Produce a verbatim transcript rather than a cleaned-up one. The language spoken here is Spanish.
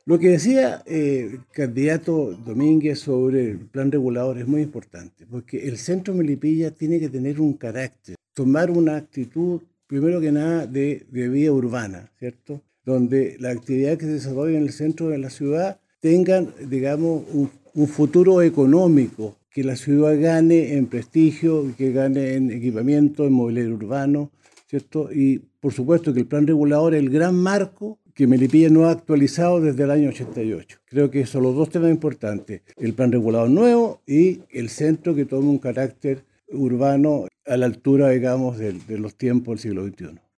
Lo que decía eh, el candidato Domínguez sobre el plan regulador es muy importante, porque el centro Melipilla tiene que tener un carácter, tomar una actitud, primero que nada, de, de vida urbana, ¿cierto? Donde la actividad que se desarrolla en el centro de la ciudad tengan, digamos, un, un futuro económico, que la ciudad gane en prestigio, que gane en equipamiento, en mobiliario urbano, ¿cierto? Y por supuesto que el plan regulador es el gran marco que Melipilla no ha actualizado desde el año ochenta y ocho. Creo que son los dos temas importantes, el plan regulador nuevo y el centro que tome un carácter urbano a la altura, digamos, de, de los tiempos del siglo veintiuno.